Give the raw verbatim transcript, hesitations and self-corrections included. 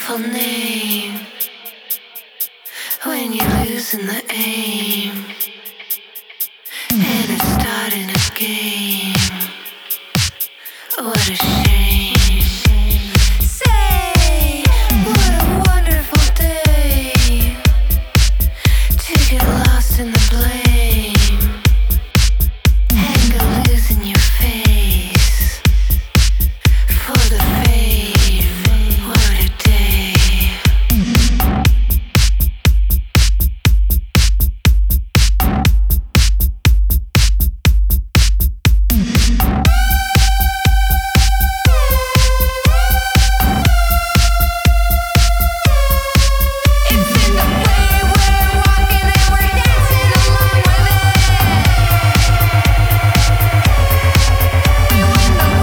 awful name when you're losing the aim and it's starting again. What a shame.